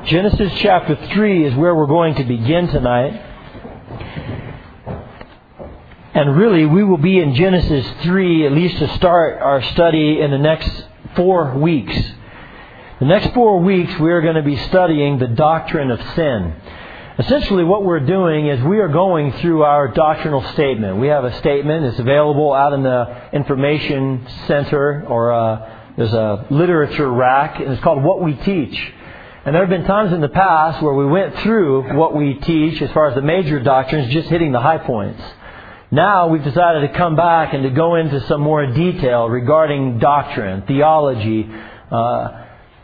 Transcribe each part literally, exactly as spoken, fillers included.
Genesis chapter three is where we're going to begin tonight. And really, we will be in Genesis three at least to start our study in the next four weeks. The next four weeks, we are going to be studying the doctrine of sin. Essentially, what we're doing is we are going through our doctrinal statement. We have a statement. It's available out in the information center, or uh, there's a literature rack, and it's called What We Teach. And there have been times in the past where we went through what we teach as far as the major doctrines, just hitting the high points. Now we've decided to come back and to go into some more detail regarding doctrine, theology. Uh,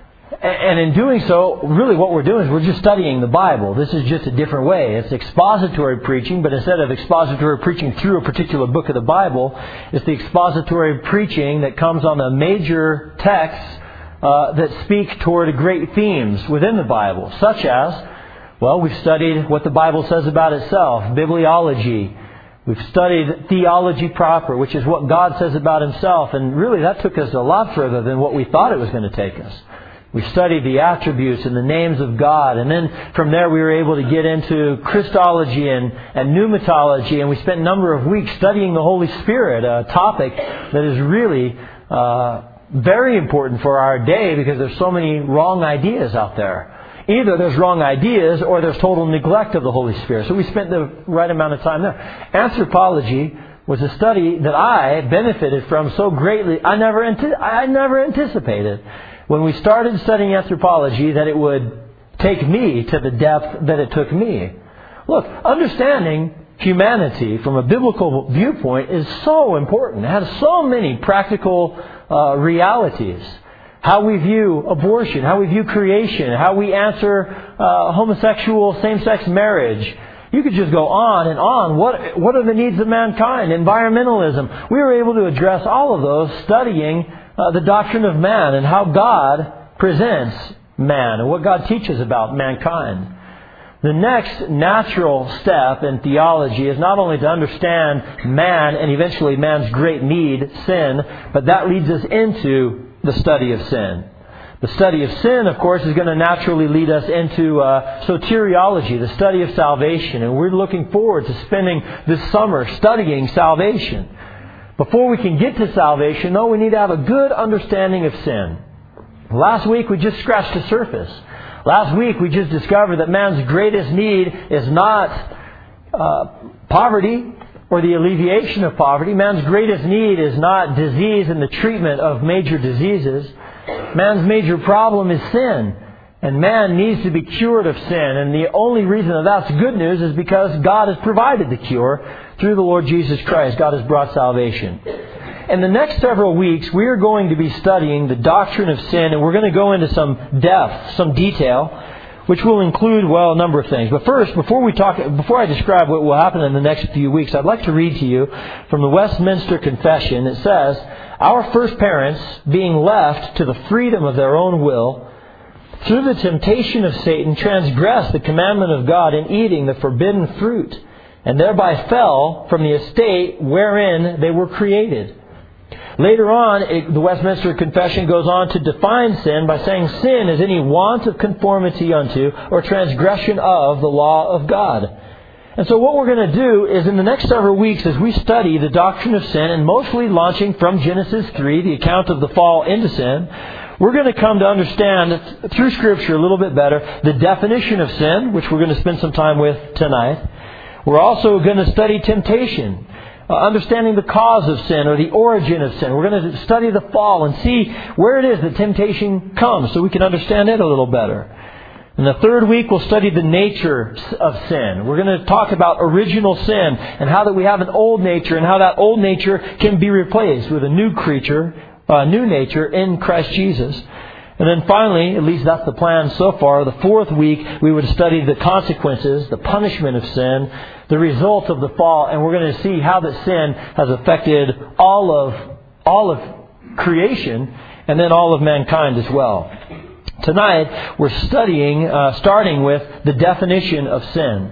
and in doing so, really what we're doing is we're just studying the Bible. This is just a different way. It's expository preaching, but instead of expository preaching through a particular book of the Bible, it's the expository preaching that comes on the major texts Uh, that speak toward great themes within the Bible, such as, well, we've studied what the Bible says about itself, bibliology. We've studied theology proper, which is what God says about Himself, and really that took us a lot further than what we thought it was going to take us. We studied the attributes and the names of God, and then from there we were able to get into Christology and, and pneumatology, and we spent a number of weeks studying the Holy Spirit, a topic that is really Uh, very important for our day because there's so many wrong ideas out there. Either there's wrong ideas or there's total neglect of the Holy Spirit. So we spent the right amount of time there. Anthropology was a study that I benefited from so greatly. I never, I never anticipated when we started studying anthropology that it would take me to the depth that it took me. Look, understanding humanity from a biblical viewpoint is so important. It has so many practical Uh, realities. How we view abortion, how we view creation, how we answer uh, homosexual same-sex marriage. You could just go on and on. What, what are the needs of mankind? Environmentalism. We were able to address all of those studying uh, the doctrine of man and how God presents man and what God teaches about mankind. The next natural step in theology is not only to understand man and eventually man's great need, sin, but that leads us into the study of sin. The study of sin, of course, is going to naturally lead us into uh, soteriology, the study of salvation. And we're looking forward to spending this summer studying salvation. Before we can get to salvation, though, we need to have a good understanding of sin. Last week we just scratched the surface. Last week we just discovered that man's greatest need is not uh, poverty or the alleviation of poverty. Man's greatest need is not disease and the treatment of major diseases. Man's major problem is sin. And man needs to be cured of sin. And the only reason that that's good news is because God has provided the cure through the Lord Jesus Christ. God has brought salvation. In the next several weeks, we are going to be studying the doctrine of sin, and we're going to go into some depth, some detail, which will include, well, a number of things. But first, before we talk, before I describe what will happen in the next few weeks, I'd like to read to you from the Westminster Confession. It says, "Our first parents, being left to the freedom of their own will, through the temptation of Satan, transgressed the commandment of God in eating the forbidden fruit, and thereby fell from the estate wherein they were created." Later on, it, the Westminster Confession goes on to define sin by saying sin is any want of conformity unto or transgression of the law of God. And so what we're going to do is in the next several weeks as we study the doctrine of sin, and mostly launching from Genesis three, the account of the fall into sin, we're going to come to understand through Scripture a little bit better the definition of sin, which we're going to spend some time with tonight. We're also going to study temptation. Uh, understanding the cause of sin or the origin of sin. We're going to study the fall and see where it is that temptation comes so we can understand it a little better. In the third week, we'll study the nature of sin. We're going to talk about original sin and how that we have an old nature and how that old nature can be replaced with a new creature, a new nature in Christ Jesus. And then finally, at least that's the plan so far, the fourth week, we would study the consequences, the punishment of sin, the result of the fall, and we're going to see how that sin has affected all of all of creation and then all of mankind as well. Tonight, we're studying, uh, starting with the definition of sin.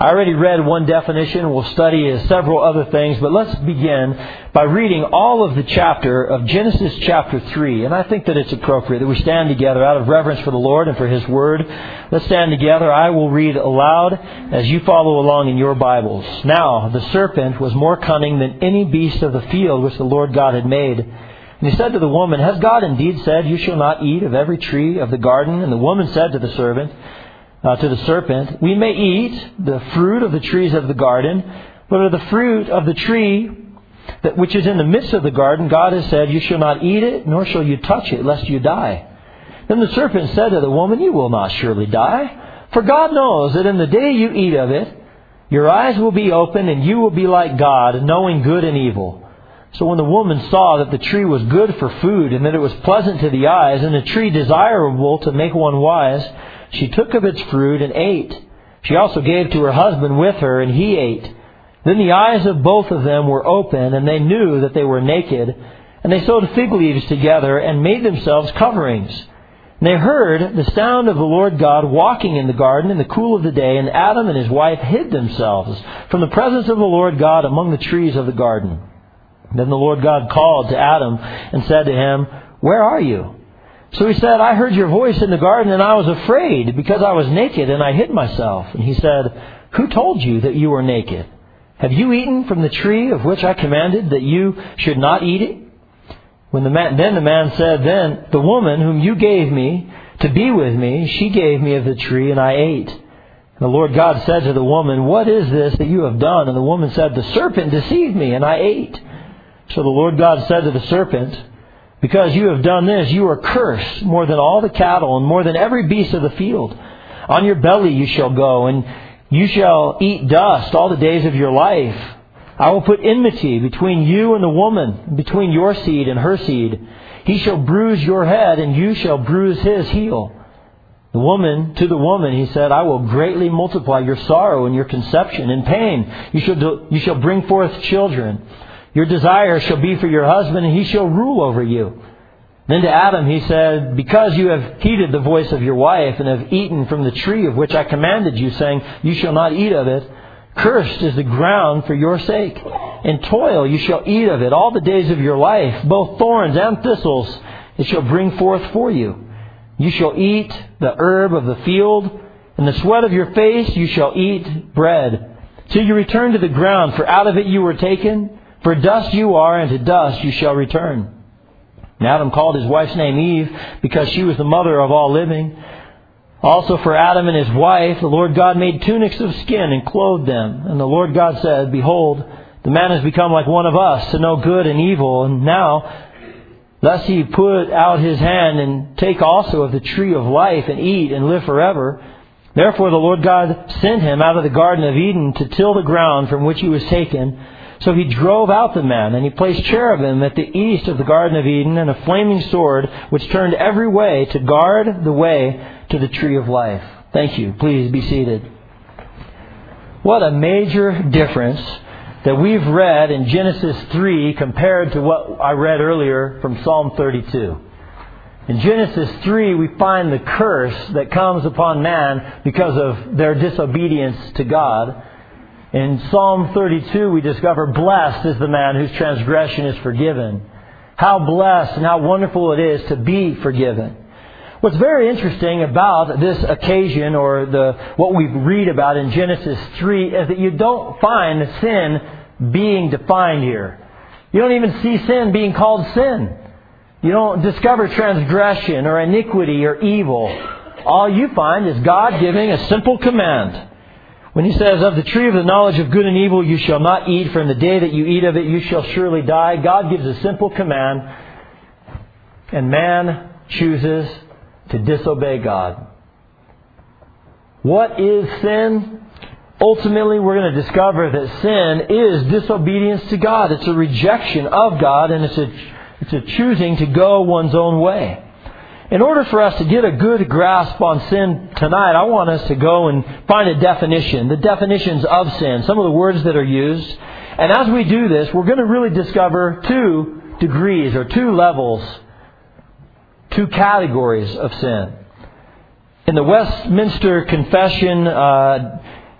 I already read one definition. We'll study several other things, but let's begin by reading all of the chapter of Genesis chapter three. And I think that it's appropriate that we stand together out of reverence for the Lord and for His Word. Let's stand together. I will read aloud as you follow along in your Bibles. Now, the serpent was more cunning than any beast of the field which the Lord God had made. And he said to the woman, Has God indeed said, You shall not eat of every tree of the garden? And the woman said to the serpent, Uh, to the serpent, We may eat the fruit of the trees of the garden, but of the fruit of the tree that which is in the midst of the garden, God has said, You shall not eat it, nor shall you touch it, lest you die. Then the serpent said to the woman, You will not surely die, for God knows that in the day you eat of it, your eyes will be opened, and you will be like God, knowing good and evil. So when the woman saw that the tree was good for food, and that it was pleasant to the eyes, and a tree desirable to make one wise, she took of its fruit and ate. She also gave to her husband with her, and he ate. Then the eyes of both of them were open, and they knew that they were naked. And they sewed fig leaves together and made themselves coverings. And they heard the sound of the Lord God walking in the garden in the cool of the day, and Adam and his wife hid themselves from the presence of the Lord God among the trees of the garden. Then the Lord God called to Adam and said to him, Where are you? So he said, I heard your voice in the garden, and I was afraid, because I was naked, and I hid myself. And he said, Who told you that you were naked? Have you eaten from the tree of which I commanded that you should not eat it? When the man, then the man said, Then the woman whom you gave me to be with me, she gave me of the tree, and I ate. And the Lord God said to the woman, What is this that you have done? And the woman said, The serpent deceived me, and I ate. So the Lord God said to the serpent, Because you have done this, you are cursed more than all the cattle and more than every beast of the field. On your belly you shall go, and you shall eat dust all the days of your life. I will put enmity between you and the woman, between your seed and her seed. He shall bruise your head, and you shall bruise his heel. The woman, to the woman, he said, I will greatly multiply your sorrow and your conception. In pain you shall, do, you shall bring forth children. Your desire shall be for your husband, and he shall rule over you. Then to Adam he said, Because you have heeded the voice of your wife, and have eaten from the tree of which I commanded you, saying, You shall not eat of it, cursed is the ground for your sake. In toil you shall eat of it all the days of your life, both thorns and thistles it shall bring forth for you. You shall eat the herb of the field, and the sweat of your face you shall eat bread, till you return to the ground, for out of it you were taken. For dust you are, and to dust you shall return. And Adam called his wife's name Eve, because she was the mother of all living. Also for Adam and his wife, the Lord God made tunics of skin and clothed them. And the Lord God said, Behold, the man has become like one of us, to know good and evil. And now, lest he put out his hand and take also of the tree of life and eat and live forever. Therefore the Lord God sent him out of the Garden of Eden to till the ground from which he was taken. So he drove out the man, and he placed cherubim at the east of the Garden of Eden, and a flaming sword which turned every way to guard the way to the tree of life. Thank you. Please be seated. What a major difference that we've read in Genesis three compared to what I read earlier from Psalm thirty-two. In Genesis three, we find the curse that comes upon man because of their disobedience to God. In Psalm thirty-two, we discover, Blessed is the man whose transgression is forgiven. How blessed and how wonderful it is to be forgiven. What's very interesting about this occasion, or the what we read about in Genesis three, is that you don't find sin being defined here. You don't even see sin being called sin. You don't discover transgression or iniquity or evil. All you find is God giving a simple command. When He says, Of the tree of the knowledge of good and evil you shall not eat, for in the day that you eat of it you shall surely die. God gives a simple command, and man chooses to disobey God. What is sin? Ultimately, we're going to discover that sin is disobedience to God. It's a rejection of God, and it's a, it's a choosing to go one's own way. In order for us to get a good grasp on sin tonight, I want us to go and find a definition, the definitions of sin, some of the words that are used. And as we do this, we're going to really discover two degrees or two levels, two categories of sin. In the Westminster Confession, uh,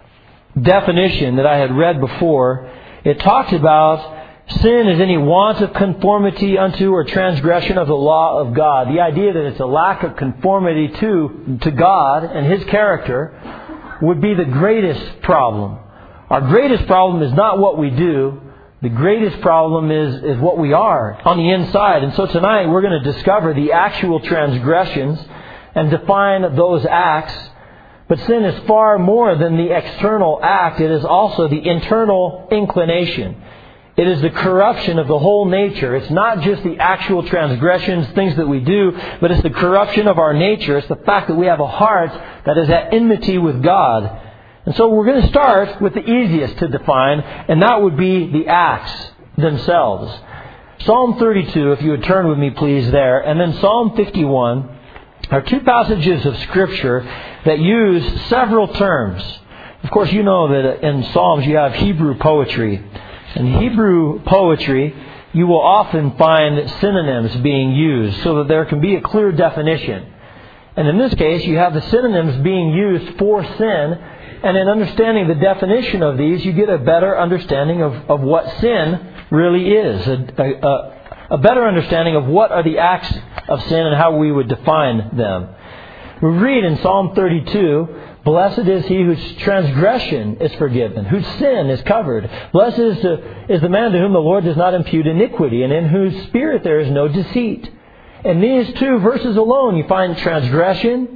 definition that I had read before, it talked about sin is any want of conformity unto or transgression of the law of God. The idea that it's a lack of conformity to, to God and His character would be the greatest problem. Our greatest problem is not what we do. The greatest problem is, is what we are on the inside. And so tonight we're going to discover the actual transgressions and define those acts. But sin is far more than the external act. It is also the internal inclination. It is the corruption of the whole nature. It's not just the actual transgressions, things that we do, but it's the corruption of our nature. It's the fact that we have a heart that is at enmity with God. And so we're going to start with the easiest to define, and that would be the acts themselves. Psalm thirty-two, if you would turn with me please there, and then Psalm fifty-one are two passages of Scripture that use several terms. Of course, you know that in Psalms you have Hebrew poetry. In Hebrew poetry, you will often find synonyms being used so that there can be a clear definition. And in this case, you have the synonyms being used for sin. And in understanding the definition of these, you get a better understanding of, of what sin really is. A, a, a better understanding of what are the acts of sin and how we would define them. We read in Psalm thirty-two, "Blessed is he whose transgression is forgiven, whose sin is covered. Blessed is the, is the man to whom the Lord does not impute iniquity, and in whose spirit there is no deceit." In these two verses alone, you find transgression,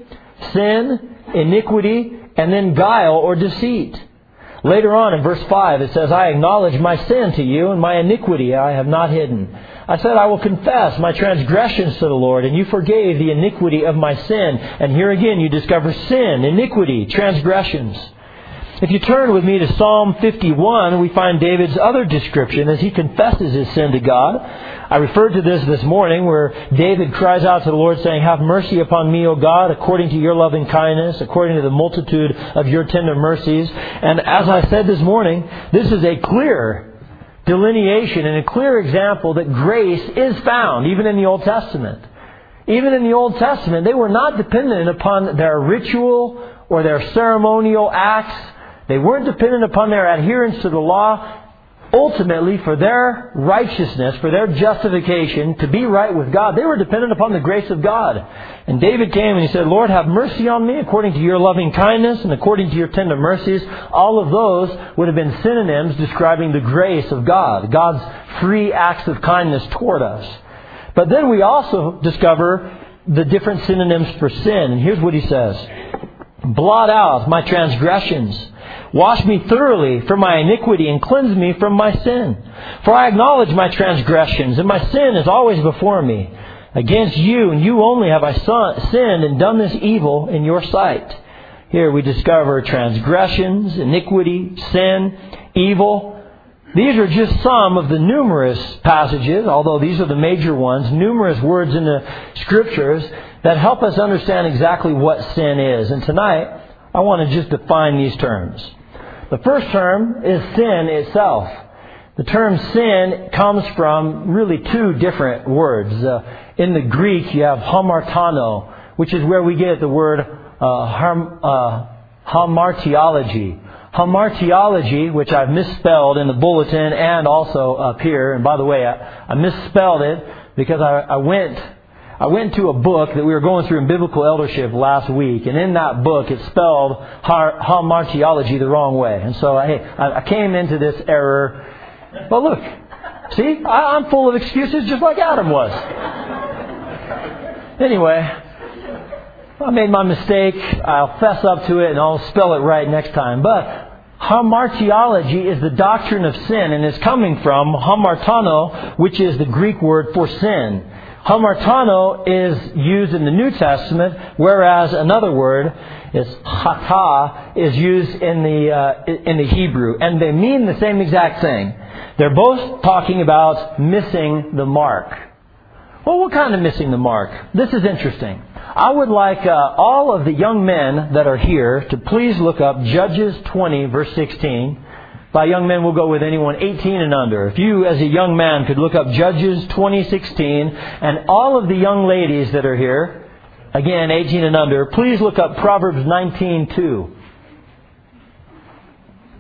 sin, iniquity, and then guile or deceit. Later on in verse five, it says, "I acknowledge my sin to you, and my iniquity I have not hidden. I said, I will confess my transgressions to the Lord, and you forgave the iniquity of my sin." And here again you discover sin, iniquity, transgressions. If you turn with me to Psalm fifty-one, we find David's other description as he confesses his sin to God. I referred to this this morning where David cries out to the Lord saying, "Have mercy upon me, O God, according to your loving kindness, according to the multitude of your tender mercies." And as I said this morning, this is a clear delineation and a clear example that grace is found even in the Old Testament. Even in the Old Testament, they were not dependent upon their ritual or their ceremonial acts. They weren't dependent upon their adherence to the law. Ultimately, for their righteousness, for their justification, to be right with God, they were dependent upon the grace of God. And David came and he said, "Lord, have mercy on me according to your loving kindness and according to your tender mercies." All of those would have been synonyms describing the grace of God, God's free acts of kindness toward us. But then we also discover the different synonyms for sin. And here's what he says: "Blot out my transgressions. Wash me thoroughly from my iniquity and cleanse me from my sin. For I acknowledge my transgressions, and my sin is always before me. Against you and you only have I sinned and done this evil in your sight." Here we discover transgressions, iniquity, sin, evil. These are just some of the numerous passages, although these are the major ones, numerous words in the Scriptures that help us understand exactly what sin is. And tonight, I want to just define these terms. The first term is sin itself. The term sin comes from really two different words. Uh, in the Greek, you have hamartano, which is where we get the word uh, harm, uh, hamartiology. Hamartiology, which I've misspelled in the bulletin and also up here. And by the way, I, I misspelled it because I, I went... I went to a book that we were going through in biblical eldership last week, and in that book it spelled hamartiology the wrong way. And so hey, I came into this error. But look, see, I'm full of excuses just like Adam was. Anyway, I made my mistake. I'll fess up to it and I'll spell it right next time. But hamartiology is the doctrine of sin, and is coming from hamartano, which is the Greek word for sin. Hamartano is used in the New Testament, whereas another word is chata is used in the uh, in the Hebrew, and they mean the same exact thing. They're both talking about missing the mark. Well, what kind of missing the mark? This is interesting. I would like uh, all of the young men that are here to please look up Judges twenty, verse sixteen. By young men, we'll go with anyone eighteen and under. If you, as a young man, could look up Judges twenty sixteen, and all of the young ladies that are here, again, eighteen and under, please look up Proverbs nineteen two.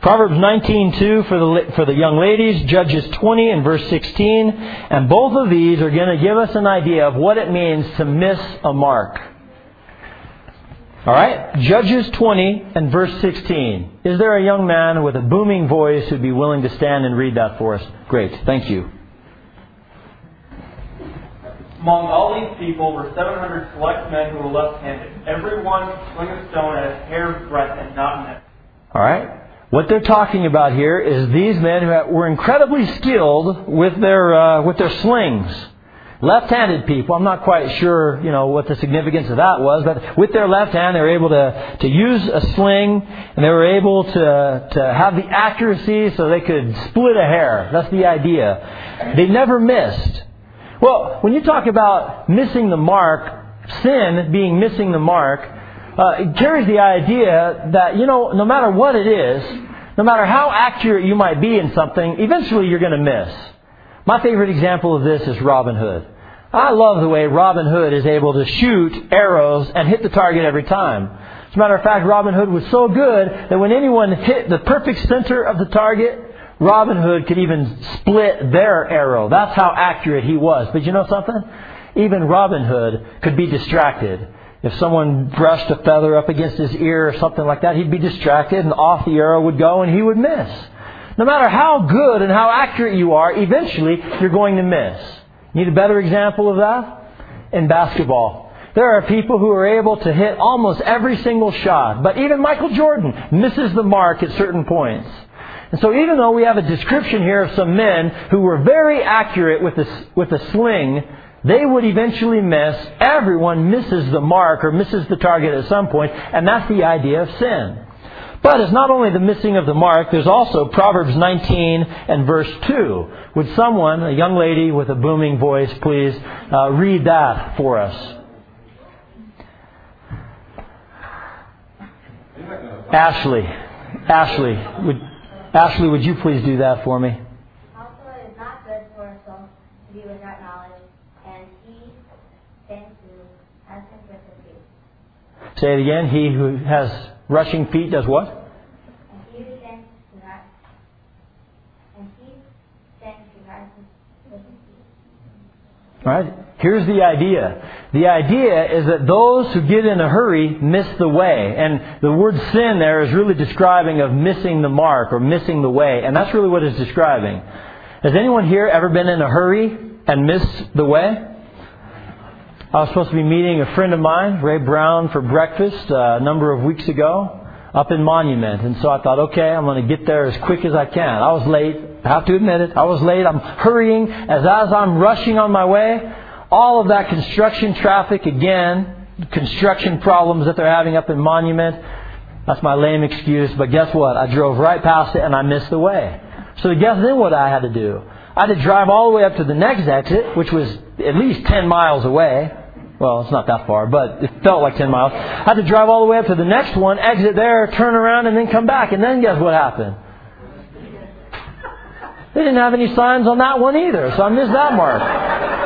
Proverbs nineteen two for the for the young ladies, Judges twenty and verse sixteen, and both of these are going to give us an idea of what it means to miss a mark. All right, Judges twenty and verse sixteen. Is there a young man with a booming voice who'd be willing to stand and read that for us? Great, thank you. Among all these people were seven hundred select men who were left-handed. Every one could swing a stone at a hair's breadth and not miss. All right. What they're talking about here is these men who were incredibly skilled with their uh, with their slings. Left-handed people. I'm not quite sure, you know, what the significance of that was, but with their left hand, they were able to to use a sling, and they were able to to have the accuracy so they could split a hair. That's the idea. They never missed. Well, when you talk about missing the mark, sin being missing the mark, uh, it carries the idea that, you know, no matter what it is, no matter how accurate you might be in something, eventually you're going to miss. My favorite example of this is Robin Hood. I love the way Robin Hood is able to shoot arrows and hit the target every time. As a matter of fact, Robin Hood was so good that when anyone hit the perfect center of the target, Robin Hood could even split their arrow. That's how accurate he was. But you know something? Even Robin Hood could be distracted. If someone brushed a feather up against his ear or something like that, he'd be distracted and off the arrow would go and he would miss. No matter how good and how accurate you are, eventually you're going to miss. Need a better example of that? In basketball. There are people who are able to hit almost every single shot. But even Michael Jordan misses the mark at certain points. And so even though we have a description here of some men who were very accurate with a, with a sling, they would eventually miss. Everyone misses the mark or misses the target at some point, and that's the idea of sin. But it's not only the missing of the mark, there's also Proverbs nineteen and verse two. Would someone, a young lady with a booming voice, please uh, read that for us? Ashley. Ashley, would... Ashley, would you please do that for me? Also, it is not good for a soul to be without knowledge, and he tends to has him with his feet. Say it again. He who has rushing feet does what? And he who tends to have, and he tends to has him with his feet. All right. Here's the idea. The idea is that those who get in a hurry miss the way. And the word sin there is really describing of missing the mark or missing the way. And that's really what it's describing. Has anyone here ever been in a hurry and missed the way? I was supposed to be meeting a friend of mine, Ray Brown, for breakfast uh, a number of weeks ago up in Monument. And so I thought, okay, I'm going to get there as quick as I can. I was late. I have to admit it. I was late. I'm hurrying. As, as I'm rushing on my way, all of that construction traffic again, construction problems that they're having up in Monument, that's my lame excuse. But guess what? I drove right past it and I missed the way. So guess then what I had to do? I had to drive all the way up to the next exit, which was at least ten miles away. Well, it's not that far, but it felt like ten miles. I had to drive all the way up to the next one, exit there, turn around, and then come back. And then guess what happened? They didn't have any signs on that one either, so I missed that mark.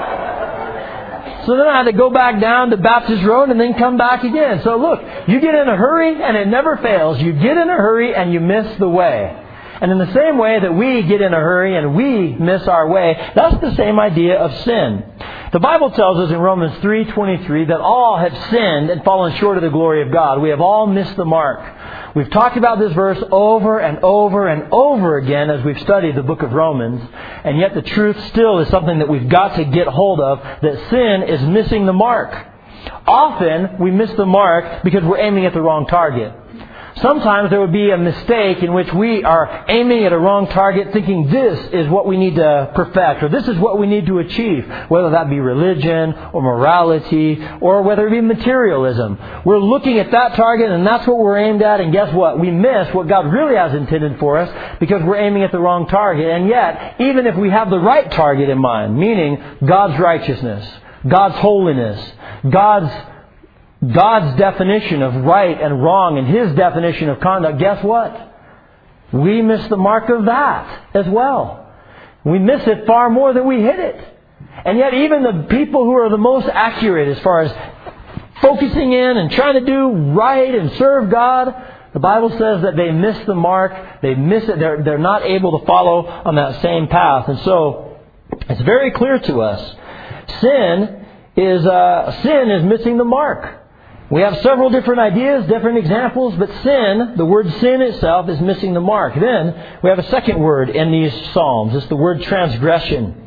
So then I had to go back down to Baptist Road and then come back again. So look, you get in a hurry and it never fails. You get in a hurry and you miss the way. And in the same way that we get in a hurry and we miss our way, that's the same idea of sin. The Bible tells us in Romans three twenty-three that all have sinned and fallen short of the glory of God. We have all missed the mark. We've talked about this verse over and over and over again as we've studied the book of Romans. And yet the truth still is something that we've got to get hold of, that sin is missing the mark. Often we miss the mark because we're aiming at the wrong target. Sometimes there would be a mistake in which we are aiming at a wrong target, thinking this is what we need to perfect, or this is what we need to achieve, whether that be religion or morality, or whether it be materialism. We're looking at that target and that's what we're aimed at, and guess what? We miss what God really has intended for us because we're aiming at the wrong target. And yet, even if we have the right target in mind, meaning God's righteousness, God's holiness, God's God's definition of right and wrong and His definition of conduct, guess what? We miss the mark of that as well. We miss it far more than we hit it. And yet even the people who are the most accurate as far as focusing in and trying to do right and serve God, The Bible says that they miss the mark, they miss it, they're, they're not able to follow on that same path. And so, it's very clear to us. Sin is, uh, sin is missing the mark. We have several different ideas, different examples, but sin, the word sin itself, is missing the mark. Then, we have a second word in these Psalms. It's the word transgression.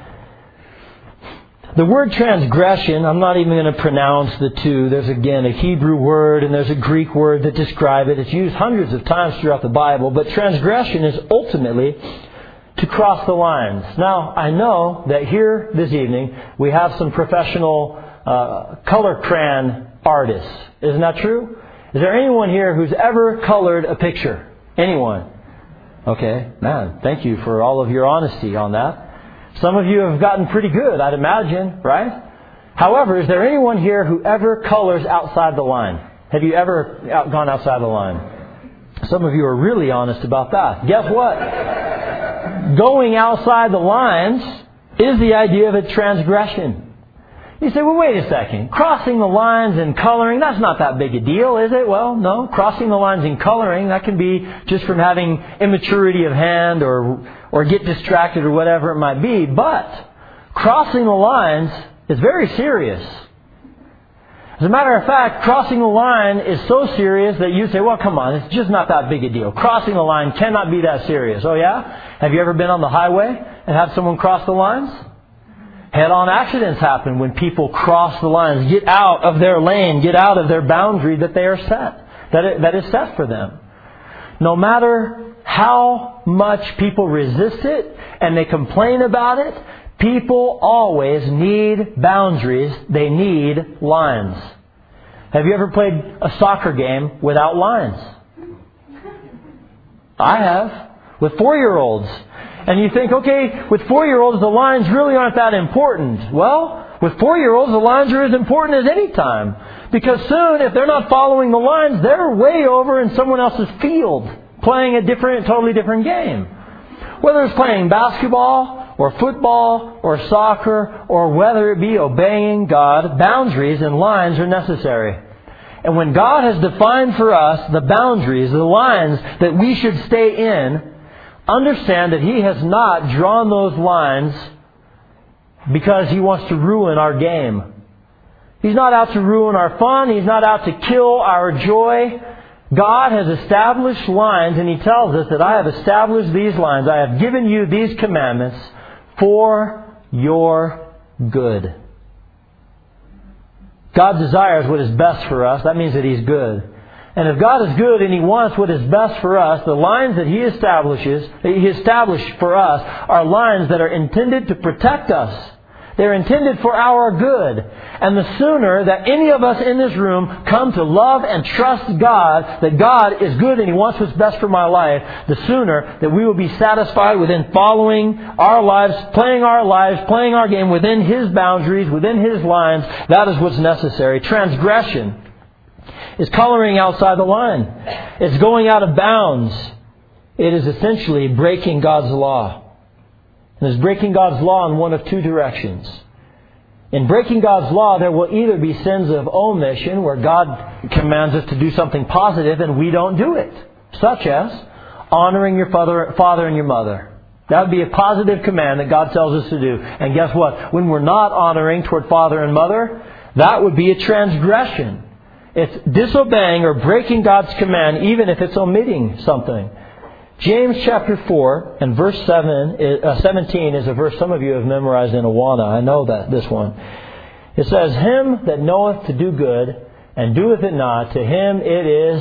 The word transgression, I'm not even going to pronounce the two. There's again a Hebrew word and there's a Greek word that describe it. It's used hundreds of times throughout the Bible, but transgression is ultimately to cross the lines. Now, I know that here this evening we have some professional uh, color crayon artists. Isn't that true? Is there anyone here who's ever colored a picture? Anyone? Okay, man, thank you for all of your honesty on that. Some of you have gotten pretty good, I'd imagine, right? However, is there anyone here who ever colors outside the line? Have you ever out, gone outside the line? Some of you are really honest about that. Guess what? Going outside the lines is the idea of a transgression. You say, well, wait a second. Crossing the lines in coloring, that's not that big a deal, is it? Well, no. Crossing the lines in coloring, that can be just from having immaturity of hand or or get distracted or whatever it might be. But crossing the lines is very serious. As a matter of fact, crossing the line is so serious that you say, well, come on, it's just not that big a deal. Crossing the line cannot be that serious. Oh, yeah? Have you ever been on the highway and had someone cross the lines? Head-on accidents happen when people cross the lines, get out of their lane, get out of their boundary that they are set, that, it, that is set for them. No matter how much people resist it and they complain about it, people always need boundaries. They need lines. Have you ever played a soccer game without lines? I have. With four-year-olds. And you think, okay, with four-year-olds, the lines really aren't that important. Well, with four-year-olds, the lines are as important as any time. Because soon, if they're not following the lines, they're way over in someone else's field, playing a different, totally different game. Whether it's playing basketball, or football, or soccer, or whether it be obeying God, boundaries and lines are necessary. And when God has defined for us the boundaries, the lines that we should stay in, understand that He has not drawn those lines because He wants to ruin our game. He's not out to ruin our fun. He's not out to kill our joy. God has established lines, and He tells us that I have established these lines. I have given you these commandments for your good. God desires what is best for us. That means that He's good. And if God is good and He wants what is best for us, the lines that He establishes, He established for us, are lines that are intended to protect us. They're intended for our good. And the sooner that any of us in this room come to love and trust God, that God is good and He wants what's best for my life, the sooner that we will be satisfied within following our lives, playing our lives, playing our game within His boundaries, within His lines. That is what's necessary. Transgression is coloring outside the line. It's going out of bounds. It is essentially breaking God's law. And it's breaking God's law in one of two directions. In breaking God's law, there will either be sins of omission, where God commands us to do something positive and we don't do it. Such as honoring your father, father and your mother. That would be a positive command that God tells us to do. And guess what? When we're not honoring toward father and mother, that would be a transgression. It's disobeying or breaking God's command, even if it's omitting something. James chapter four and verse seven, uh, seventeen is a verse some of you have memorized in Awana. I know that this one. It says, "Him that knoweth to do good and doeth it not, to him it is..."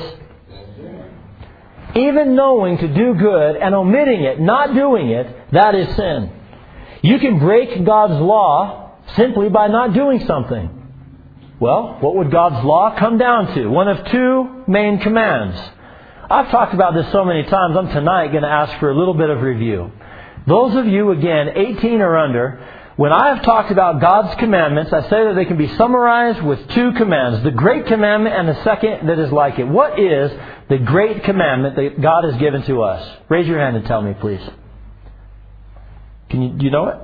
Even knowing to do good and omitting it, not doing it, that is sin. You can break God's law simply by not doing something. Well, what would God's law come down to? One of two main commands. I've talked about this so many times, I'm tonight going to ask for a little bit of review. Those of you, again, eighteen or under, when I have talked about God's commandments, I say that they can be summarized with two commands. The Great Commandment and the second that is like it. What is the Great Commandment that God has given to us? Raise your hand and tell me, please. Can you, do you know it?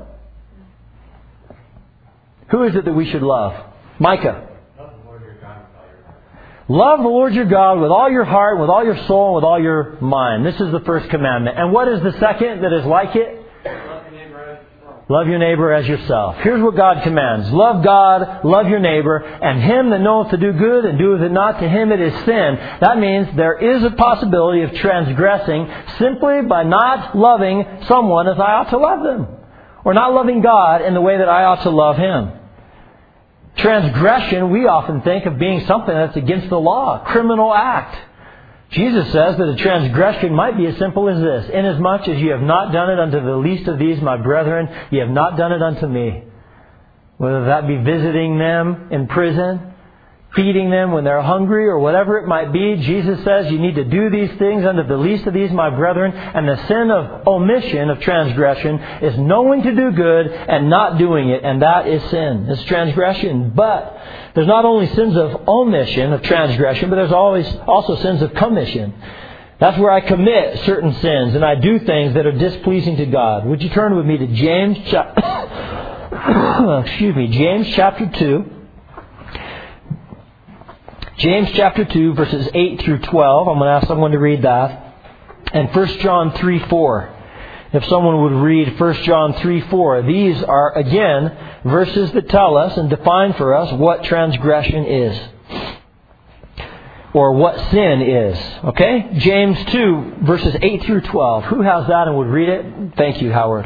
Who is it that we should love? Micah. Love the Lord your God with all your heart, with all your soul, and with all your mind. This is the first commandment. And what is the second that is like it? Love your neighbor as yourself. Here's what God commands. Love God, love your neighbor, and him that knoweth to do good and doeth it not, to him it is sin. That means there is a possibility of transgressing simply by not loving someone as I ought to love them. Or not loving God in the way that I ought to love Him. Transgression, we often think of being something that's against the law, a criminal act. Jesus says that a transgression might be as simple as this. Inasmuch as you have not done it unto the least of these, my brethren, ye have not done it unto me. Whether that be visiting them in prison, feeding them when they're hungry, or whatever it might be, Jesus says you need to do these things unto the least of these, my brethren. And the sin of omission, of transgression, is knowing to do good and not doing it. And that is sin. It's transgression. But there's not only sins of omission, of transgression, but there's always also sins of commission. That's where I commit certain sins and I do things that are displeasing to God. Would you turn with me to James, cha- excuse me, James chapter two. James chapter two, verses eight through twelve. I'm going to ask someone to read that. And First John three four. If someone would read First John three four. These are, again, verses that tell us and define for us what transgression is. Or what sin is. Okay? James two, verses eight through twelve. Who has that and would read it? Thank you, Howard.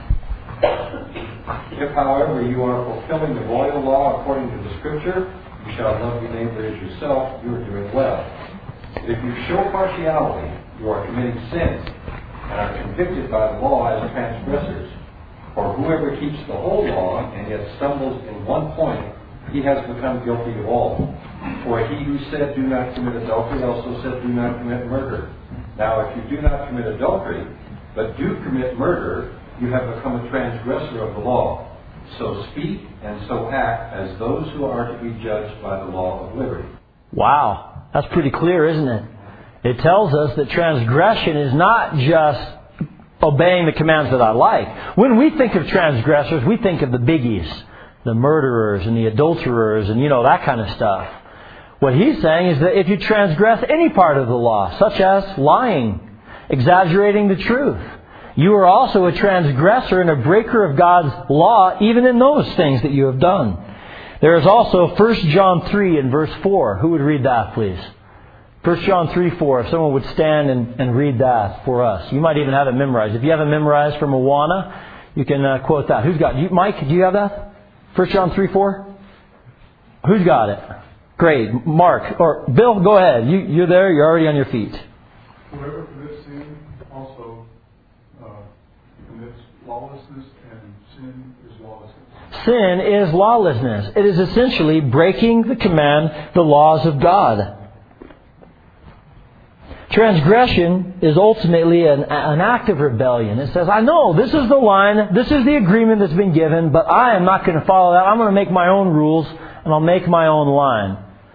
If, however, you are fulfilling the royal law according to the Scripture, you shall love your neighbor as yourself, you are doing well. But if you show partiality, you are committing sin, and are convicted by the law as transgressors. For whoever keeps the whole law, and yet stumbles in one point, he has become guilty of all. For he who said, do not commit adultery, also said, do not commit murder. Now if you do not commit adultery, but do commit murder, you have become a transgressor of the law. So speak and so act as those who are to be judged by the law of liberty. Wow, that's pretty clear, isn't it? It tells us that transgression is not just obeying the commands that I like. When we think of transgressors, we think of the biggies, the murderers and the adulterers and, you know, that kind of stuff. What he's saying is that if you transgress any part of the law, such as lying, exaggerating the truth, you are also a transgressor and a breaker of God's law, even in those things that you have done. There is also First John three in verse four. Who would read that, please? First John three four. If someone would stand and, and read that for us. You might even have it memorized. If you have it memorized from Awana, you can uh, quote that. Who's got it? You, Mike, do you have that? First John three four? Who's got it? Great. Mark. Or Bill, go ahead. You, you're there. You're already on your feet. Whoever commits sin also uh, commits lawlessness, and sin is lawlessness. Sin is lawlessness. It is essentially breaking the command, the laws of God. Transgression is ultimately an, an act of rebellion. It says, I know this is the line, this is the agreement that's been given, but I am not going to follow that. I'm going to make my own rules, and I'll make my own line.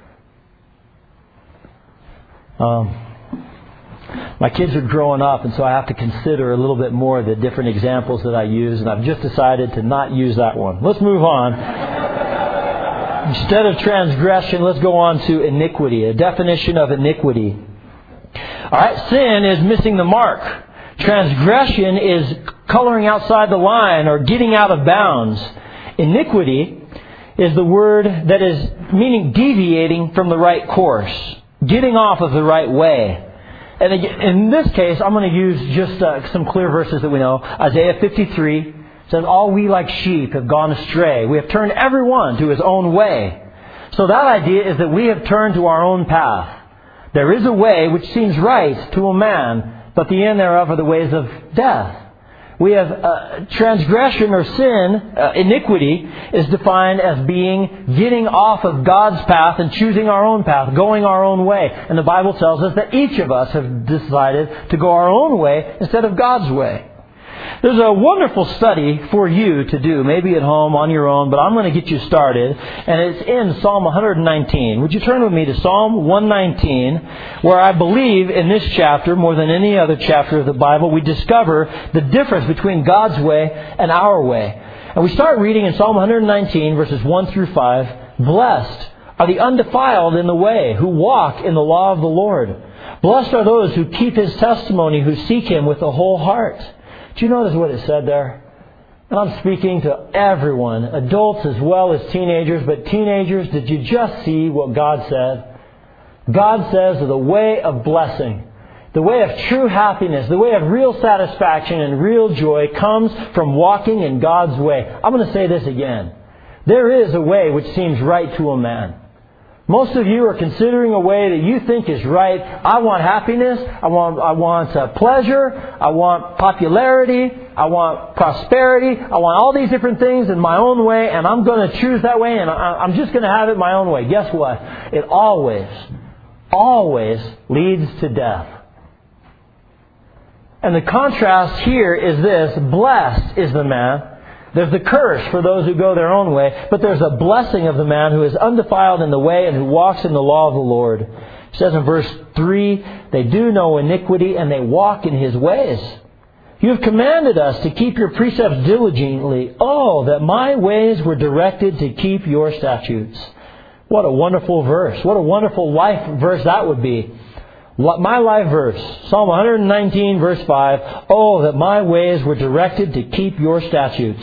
Um, my kids are growing up, and so I have to consider a little bit more the different examples that I use, and I've just decided to not use that one. Let's move on. Instead of transgression, let's go on to iniquity, a definition of iniquity. Alright, sin is missing the mark. Transgression is coloring outside the line or getting out of bounds. Iniquity is the word that is meaning deviating from the right course, getting off of the right way. And in this case, I'm going to use just uh, some clear verses that we know. Isaiah fifty-three says, all we like sheep have gone astray. We have turned everyone to his own way. So that idea is that we have turned to our own path. There is a way which seems right to a man, but the end thereof are the ways of death. We have uh, transgression or sin, uh, iniquity, is defined as being getting off of God's path and choosing our own path, going our own way. And the Bible tells us that each of us have decided to go our own way instead of God's way. There's a wonderful study for you to do, maybe at home on your own, but I'm going to get you started. And it's in Psalm one nineteen. Would you turn with me to Psalm one nineteen, where I believe in this chapter, more than any other chapter of the Bible, we discover the difference between God's way and our way. And we start reading in Psalm one nineteen, verses one through five. Blessed are the undefiled in the way, who walk in the law of the Lord. Blessed are those who keep His testimony, who seek Him with the whole heart. Do you notice what it said there? And I'm speaking to everyone, adults as well as teenagers. But teenagers, did you just see what God said? God says that the way of blessing, the way of true happiness, the way of real satisfaction and real joy comes from walking in God's way. I'm going to say this again. There is a way which seems right to a man. Most of you are considering a way that you think is right. I want happiness. I want I want uh, pleasure. I want popularity. I want prosperity. I want all these different things in my own way, and I'm going to choose that way, and I, I'm just going to have it my own way. Guess what? It always, always leads to death. And the contrast here is this. Blessed is the man. There's the curse for those who go their own way, but there's a blessing of the man who is undefiled in the way and who walks in the law of the Lord. It says in verse three, they do no iniquity and they walk in His ways. You have commanded us to keep your precepts diligently. Oh, that my ways were directed to keep your statutes. What a wonderful verse. What a wonderful life verse that would be. My life verse, Psalm one nineteen, verse five. Oh, that my ways were directed to keep your statutes.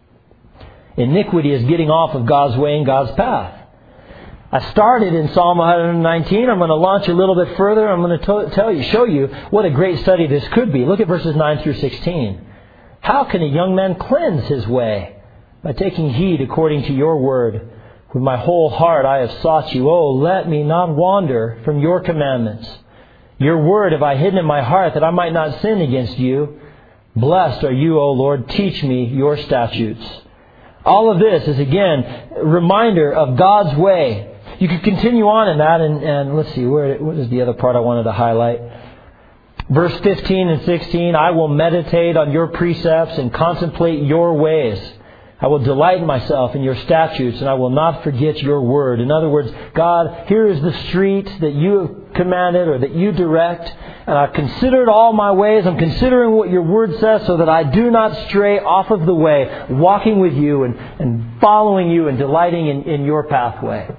Iniquity is getting off of God's way and God's path. I started in Psalm one nineteen. I'm going to launch a little bit further. I'm going to tell you, show you what a great study this could be. Look at verses nine through sixteen. How can a young man cleanse his way? By taking heed according to your word. With my whole heart I have sought you. Oh, let me not wander from your commandments. Your word have I hidden in my heart that I might not sin against you. Blessed are you, O Lord. Teach me your statutes. All of this is, again, a reminder of God's way. You could continue on in that, and, and let's see, where what is the other part I wanted to highlight? Verse fifteen and sixteen, I will meditate on your precepts and contemplate your ways. I will delight myself in your statutes, and I will not forget your word. In other words, God, here is the street that you have commanded or that you direct, and I've considered all my ways. I'm considering what your word says so that I do not stray off of the way, walking with you and, and following you and delighting in, in your pathway.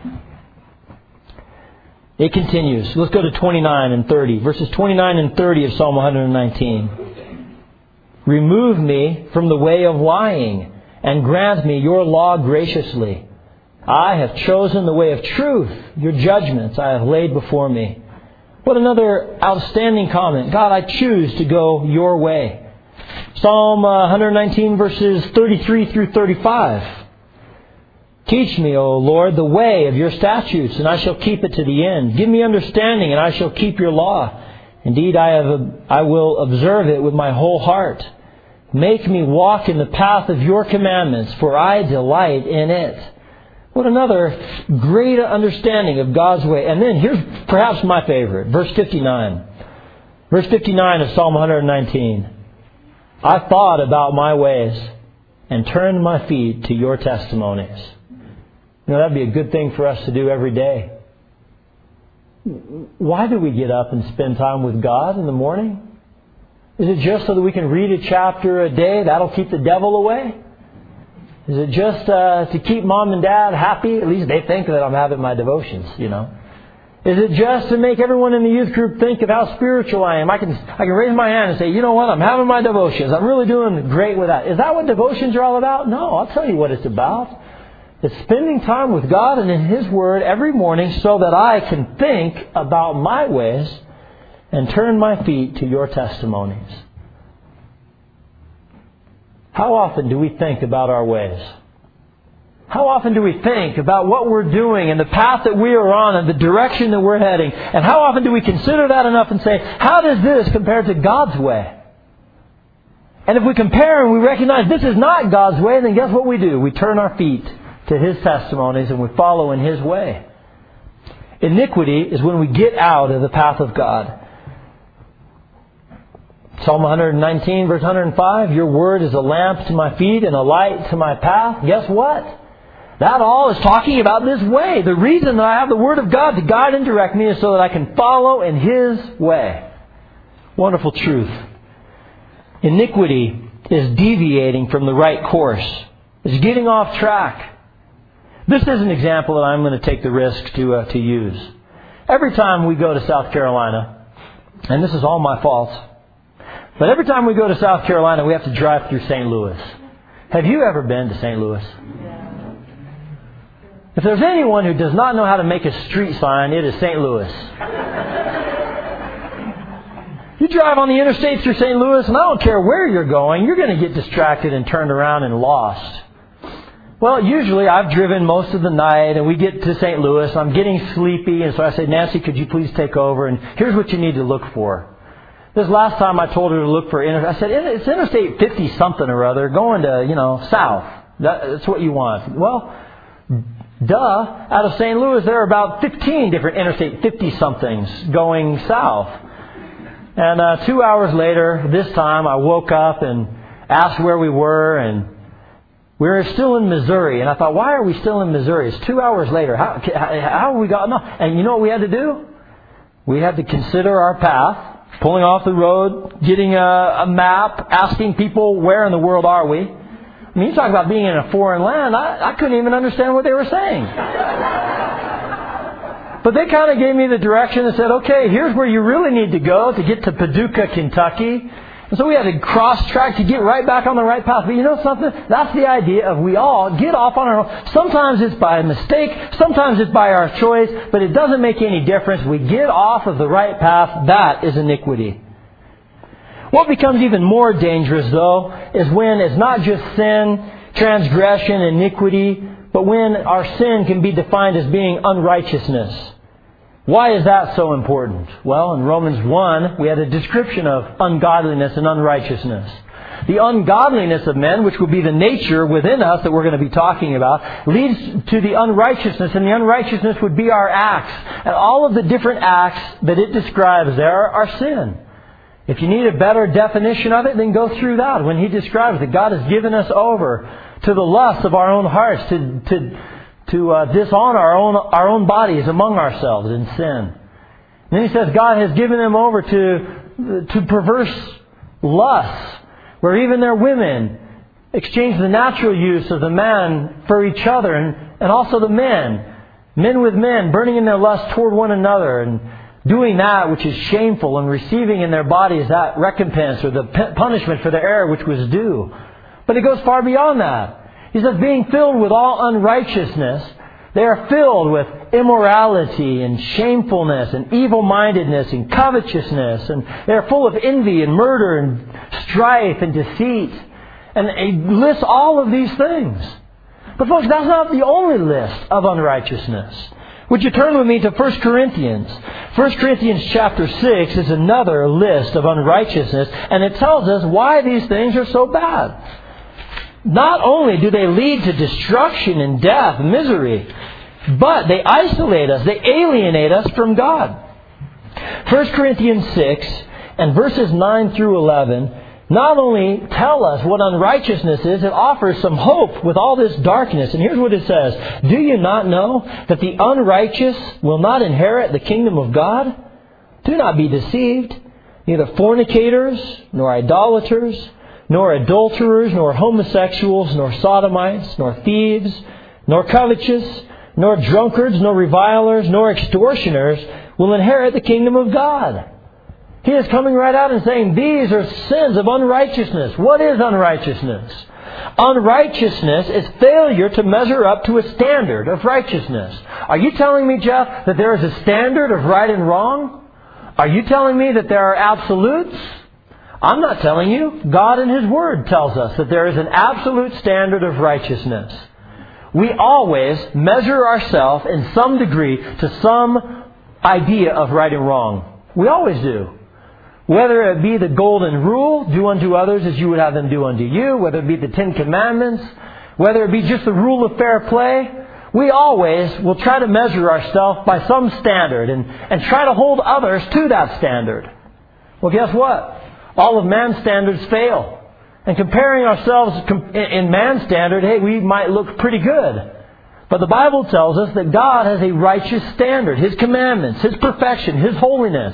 It continues. Let's go to twenty-nine and thirty. Verses twenty-nine and thirty of Psalm one nineteen. Remove me from the way of lying, and grant me your law graciously. I have chosen the way of truth. Your judgments I have laid before me. What another outstanding comment. God, I choose to go your way. Psalm one nineteen verses thirty-three through thirty-five. Teach me, O Lord, the way of your statutes, and I shall keep it to the end. Give me understanding, and I shall keep your law. Indeed, I have, I will observe it with my whole heart. Make me walk in the path of your commandments, for I delight in it. What another great understanding of God's way. And then here's perhaps my favorite, verse fifty-nine. Verse fifty-nine of Psalm one nineteen. I thought about my ways and turned my feet to your testimonies. You know, that'd be a good thing for us to do every day. Why do we get up and spend time with God in the morning? Is it just so that we can read a chapter a day? That'll keep the devil away? Is it just uh, to keep mom and dad happy? At least they think that I'm having my devotions, you know. Is it just to make everyone in the youth group think of how spiritual I am? I can I can raise my hand and say, you know what, I'm having my devotions. I'm really doing great with that. Is that what devotions are all about? No, I'll tell you what it's about. It's spending time with God and in His Word every morning so that I can think about my ways and turn my feet to your testimonies. How often do we think about our ways? How often do we think about what we're doing and the path that we are on and the direction that we're heading? And how often do we consider that enough and say, how does this compare to God's way? And if we compare and we recognize this is not God's way, then guess what we do? We turn our feet to His testimonies and we follow in His way. Iniquity is when we get out of the path of God. Psalm one nineteen, verse one oh five, your word is a lamp to my feet and a light to my path. Guess what? That all is talking about this way. The reason that I have the Word of God to guide and direct me is so that I can follow in His way. Wonderful truth. Iniquity is deviating from the right course. It's getting off track. This is an example that I'm going to take the risk to uh, to use. Every time we go to South Carolina, and this is all my fault, but every time we go to South Carolina, we have to drive through Saint Louis. Have you ever been to Saint Louis? If there's anyone who does not know how to make a street sign, it is Saint Louis. You drive on the interstate through Saint Louis, and I don't care where you're going, you're going to get distracted and turned around and lost. Well, usually I've driven most of the night, and we get to Saint Louis. I'm getting sleepy, and so I say, Nancy, could you please take over? And here's what you need to look for. This last time I told her to look for, inter- I said, it's Interstate fifty-something or other, going to, you know, south. That, that's what you want. Well, duh, out of Saint Louis, there are about fifteen different Interstate fifty-somethings going south. And uh, two hours later, this time, I woke up and asked where we were, and we were still in Missouri. And I thought, why are we still in Missouri? It's two hours later. How, how have we got? No. And you know what we had to do? We had to consider our path, pulling off the road, getting a, a map, asking people, where in the world are we? I mean, you talk about being in a foreign land. I, I couldn't even understand what they were saying. But they kind of gave me the direction and said, okay, here's where you really need to go to get to Paducah, Kentucky. And so we had to cross track to get right back on the right path. But you know something? That's the idea of we all get off on our own. Sometimes it's by mistake. Sometimes it's by our choice. But it doesn't make any difference. We get off of the right path. That is iniquity. What becomes even more dangerous, though, is when it's not just sin, transgression, iniquity, but when our sin can be defined as being unrighteousness. Why is that so important? Well, in Romans one, we had a description of ungodliness and unrighteousness. The ungodliness of men, which would be the nature within us that we're going to be talking about, leads to the unrighteousness, and the unrighteousness would be our acts. And all of the different acts that it describes there are sin. If you need a better definition of it, then go through that. When he describes that God has given us over to the lusts of our own hearts, to... to to uh, dishonor our own our own bodies among ourselves in sin. And then he says God has given them over to to perverse lusts, where even their women exchange the natural use of the man for each other, and, and also the men. Men with men, burning in their lust toward one another, and doing that which is shameful, and receiving in their bodies that recompense or the punishment for the error which was due. But it goes far beyond that. He says, being filled with all unrighteousness, they are filled with immorality and shamefulness and evil-mindedness and covetousness. And they are full of envy and murder and strife and deceit. And he lists all of these things. But folks, that's not the only list of unrighteousness. Would you turn with me to First Corinthians? First Corinthians chapter six is another list of unrighteousness. And it tells us why these things are so bad. Not only do they lead to destruction and death, misery, but they isolate us, they alienate us from God. First Corinthians six and verses nine through eleven not only tell us what unrighteousness is, it offers some hope with all this darkness. And here's what it says. Do you not know that the unrighteous will not inherit the kingdom of God? Do not be deceived. Neither fornicators, nor idolaters, nor adulterers, nor homosexuals, nor sodomites, nor thieves, nor covetous, nor drunkards, nor revilers, nor extortioners will inherit the kingdom of God. He is coming right out and saying, these are sins of unrighteousness. What is unrighteousness? Unrighteousness is failure to measure up to a standard of righteousness. Are you telling me, Jeff, that there is a standard of right and wrong? Are you telling me that there are absolutes? I'm not telling you. God in His Word tells us that there is an absolute standard of righteousness. We always measure ourselves in some degree to some idea of right and wrong. We always do. Whether it be the golden rule, do unto others as you would have them do unto you, whether it be the Ten Commandments, whether it be just the rule of fair play, we always will try to measure ourselves by some standard and, and try to hold others to that standard. Well, guess what? All of man's standards fail. And comparing ourselves in man's standard, hey, we might look pretty good. But the Bible tells us that God has a righteous standard, His commandments, His perfection, His holiness.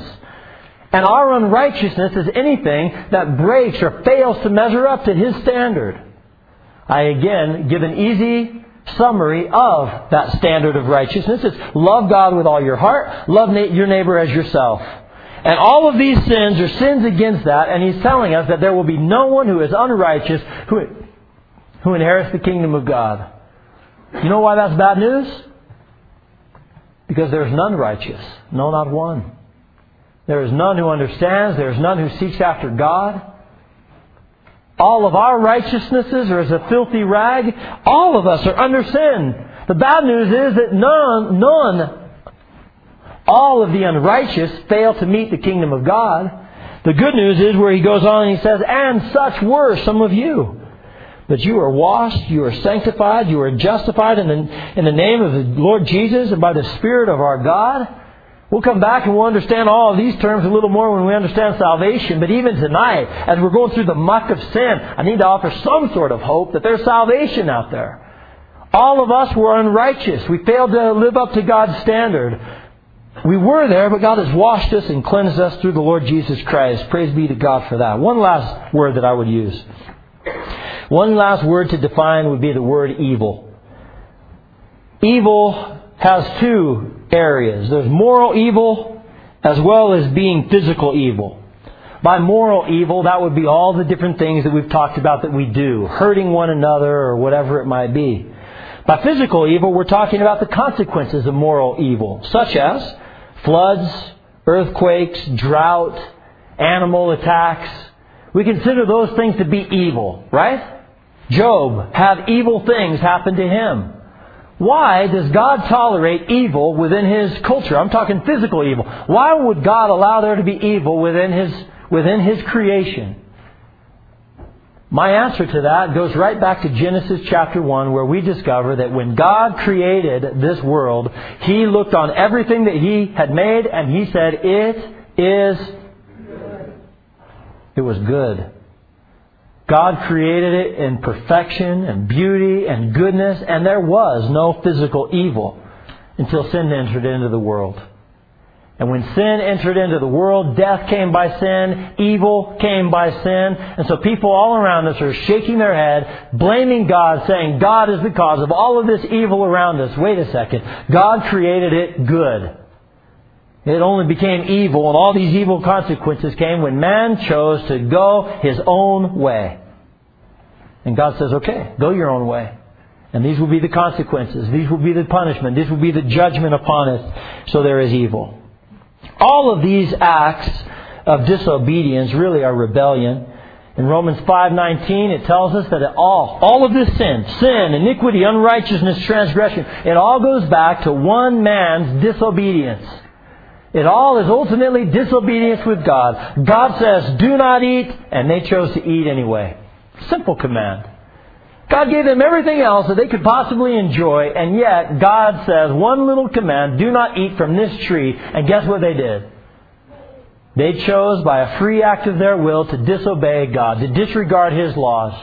And our unrighteousness is anything that breaks or fails to measure up to His standard. I again give an easy summary of that standard of righteousness. It's love God with all your heart, love na- your neighbor as yourself. And all of these sins are sins against that, and He's telling us that there will be no one who is unrighteous who, who inherits the kingdom of God. You know why that's bad news? Because there's none righteous. No, not one. There is none who understands. There is none who seeks after God. All of our righteousnesses are as a filthy rag. All of us are under sin. The bad news is that none, none, all of the unrighteous fail to meet the kingdom of God. The good news is where He goes on and He says, and such were some of you. But you are washed, you are sanctified, you are justified in the, in the name of the Lord Jesus and by the Spirit of our God. We'll come back and we'll understand all of these terms a little more when we understand salvation. But even tonight, as we're going through the muck of sin, I need to offer some sort of hope that there's salvation out there. All of us were unrighteous. We failed to live up to God's standard. We were there, but God has washed us and cleansed us through the Lord Jesus Christ. Praise be to God for that. One last word that I would use. One last word to define would be the word evil. Evil has two areas. There's moral evil as well as being physical evil. By moral evil, that would be all the different things that we've talked about that we do, hurting one another or whatever it might be. By physical evil, we're talking about the consequences of moral evil, such as floods, earthquakes, drought, animal attacks. We consider those things to be evil, right? Job had evil things happen to him. Why does God tolerate evil within His culture? I'm talking physical evil. Why would God allow there to be evil within His, within His creation? My answer to that goes right back to Genesis chapter one, where we discover that when God created this world, He looked on everything that He had made and He said, it is good. It was good. God created it in perfection and beauty and goodness, and there was no physical evil until sin entered into the world. And when sin entered into the world, death came by sin, evil came by sin, and so people all around us are shaking their head, blaming God, saying God is the cause of all of this evil around us. Wait a second. God created it good. It only became evil, and all these evil consequences came when man chose to go his own way. And God says, okay, go your own way. And these will be the consequences. These will be the punishment. This will be the judgment upon it. So there is evil. All of these acts of disobedience really are rebellion. In Romans five nineteen, it tells us that it all, all of this sin, sin, iniquity, unrighteousness, transgression, it all goes back to one man's disobedience. It all is ultimately disobedience with God. God says, do not eat, and they chose to eat anyway. Simple command. God gave them everything else that they could possibly enjoy, and yet God says one little command, do not eat from this tree. And guess what they did? They chose by a free act of their will to disobey God, to disregard His laws.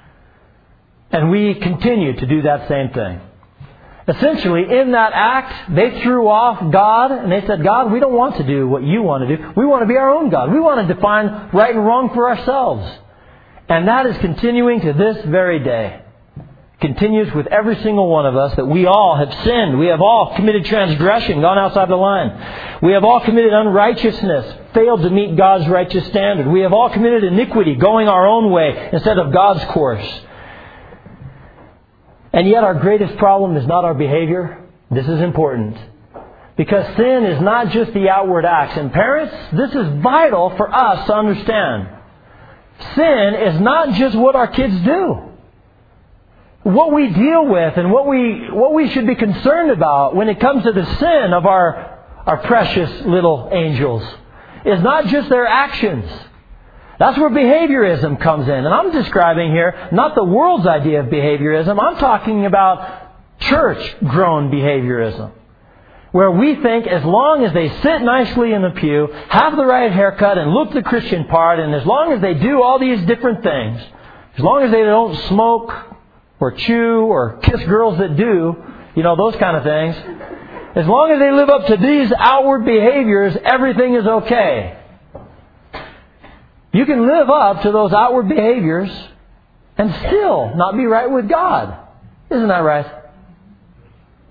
And we continue to do that same thing. Essentially, in that act, they threw off God, and they said, God, we don't want to do what you want to do. We want to be our own God. We want to define right and wrong for ourselves. And that is continuing to this very day. Continues with every single one of us, that we all have sinned. We have all committed transgression, gone outside the line. We have all committed unrighteousness, failed to meet God's righteous standard. We have all committed iniquity, going our own way instead of God's course. And yet our greatest problem is not our behavior. This is important. Because sin is not just the outward acts. And parents, this is vital for us to understand. Sin is not just what our kids do. What we deal with and what we what we should be concerned about when it comes to the sin of our, our precious little angels is not just their actions. That's where behaviorism comes in. And I'm describing here not the world's idea of behaviorism. I'm talking about church-grown behaviorism. Where we think as long as they sit nicely in the pew, have the right haircut, and look the Christian part, and as long as they do all these different things, as long as they don't smoke or chew or kiss girls that do, you know, those kind of things, as long as they live up to these outward behaviors, everything is okay. You can live up to those outward behaviors and still not be right with God. Isn't that right?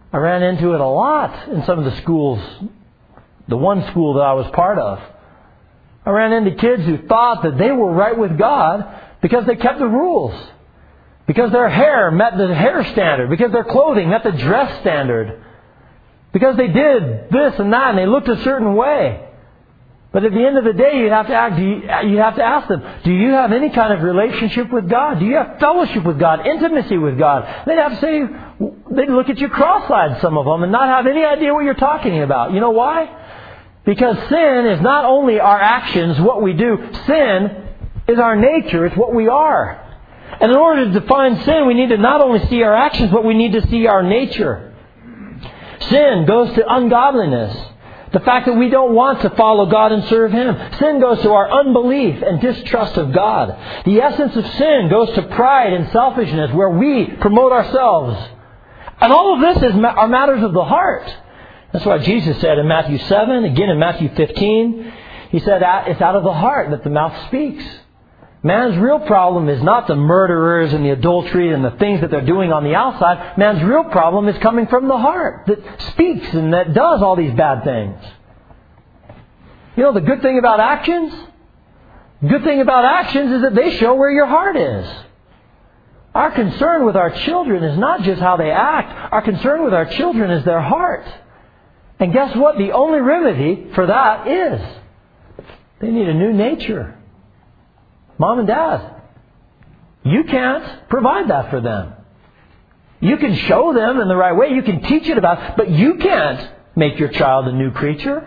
I ran into it a lot in some of the schools, the one school that I was part of. I ran into kids who thought that they were right with God because they kept the rules. Because their hair met the hair standard. Because their clothing met the dress standard. Because they did this and that and they looked a certain way. But at the end of the day, you have to act, you, you have to ask them, do you have any kind of relationship with God? Do you have fellowship with God? Intimacy with God? They'd have to say, they'd look at you cross-eyed, some of them, and not have any idea what you're talking about. You know why? Because sin is not only our actions, what we do. Sin is our nature. It's what we are. And in order to define sin, we need to not only see our actions, but we need to see our nature. Sin goes to ungodliness. The fact that we don't want to follow God and serve Him. Sin goes to our unbelief and distrust of God. The essence of sin goes to pride and selfishness, where we promote ourselves. And all of this is are matters of the heart. That's why Jesus said in Matthew seven, again in Matthew fifteen, He said, it's out of the heart that the mouth speaks. Man's real problem is not the murderers and the adultery and the things that they're doing on the outside. Man's real problem is coming from the heart that speaks and that does all these bad things. You know, the good thing about actions? Good thing about actions is that they show where your heart is. Our concern with our children is not just how they act. Our concern with our children is their heart. And guess what? The only remedy for that is they need a new nature. Mom and Dad, you can't provide that for them. You can show them in the right way. You can teach it about, but you can't make your child a new creature.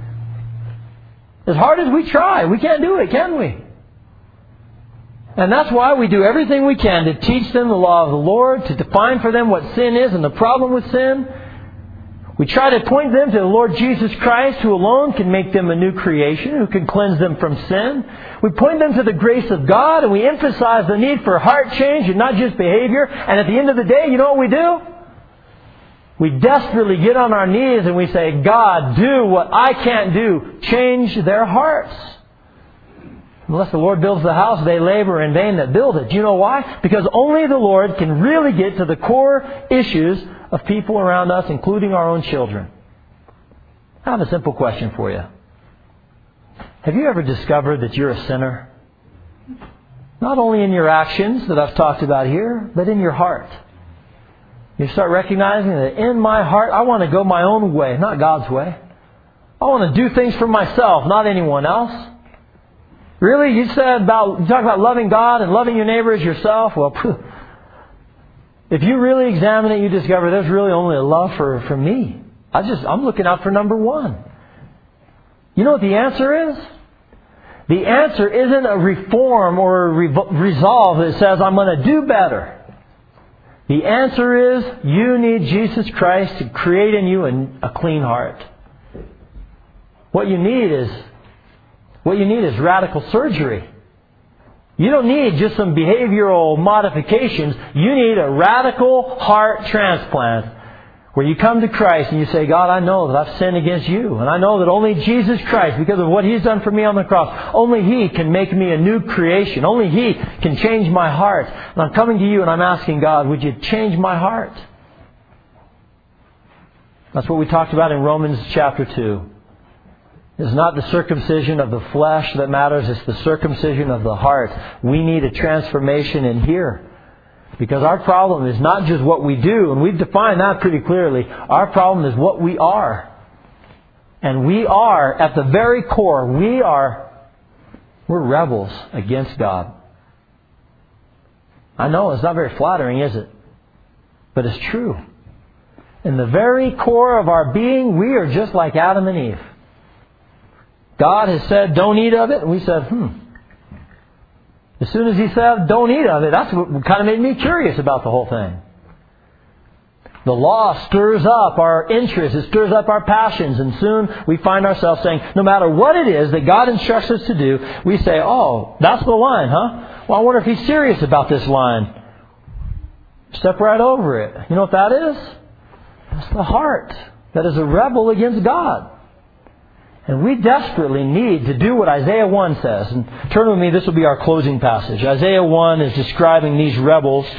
As hard as we try, we can't do it, can we? And that's why we do everything we can to teach them the law of the Lord, to define for them what sin is and the problem with sin. We try to point them to the Lord Jesus Christ, who alone can make them a new creation, who can cleanse them from sin. We point them to the grace of God, and we emphasize the need for heart change and not just behavior. And at the end of the day, you know what we do? We desperately get on our knees and we say, God, do what I can't do. Change their hearts. Unless the Lord builds the house, they labor in vain that build it. Do you know why? Because only the Lord can really get to the core issues of people around us, including our own children. I have a simple question for you. Have you ever discovered that you're a sinner? Not only in your actions that I've talked about here, but in your heart. You start recognizing that in my heart, I want to go my own way, not God's way. I want to do things for myself, not anyone else. Really? You said about, you talk about loving God and loving your neighbor as yourself? Well, phew. If you really examine it, you discover there's really only a love for, for me. I just, I'm looking out for number one. You know what the answer is? The answer isn't a reform or a re- resolve that says, I'm going to do better. The answer is, you need Jesus Christ to create in you a, a clean heart. What you need is, what you need is radical surgery. You don't need just some behavioral modifications. You need a radical heart transplant where you come to Christ and you say, God, I know that I've sinned against you. And I know that only Jesus Christ, because of what He's done for me on the cross, only He can make me a new creation. Only He can change my heart. And I'm coming to you and I'm asking God, would you change my heart? That's what we talked about in Romans chapter two. It's not the circumcision of the flesh that matters. It's the circumcision of the heart. We need a transformation in here. Because our problem is not just what we do. And we've defined that pretty clearly. Our problem is what we are. And we are, at the very core, we are, we're rebels against God. I know it's not very flattering, is it? But it's true. In the very core of our being, we are just like Adam and Eve. God has said, don't eat of it. And we said, hmm. As soon as He said, don't eat of it, that's what kind of made me curious about the whole thing. The law stirs up our interests. It stirs up our passions. And soon we find ourselves saying, no matter what it is that God instructs us to do, we say, oh, that's the line, huh? Well, I wonder if He's serious about this line. Step right over it. You know what that is? That's the heart that is a rebel against God. And we desperately need to do what Isaiah one says. And turn with me, this will be our closing passage. Isaiah one is describing these rebels.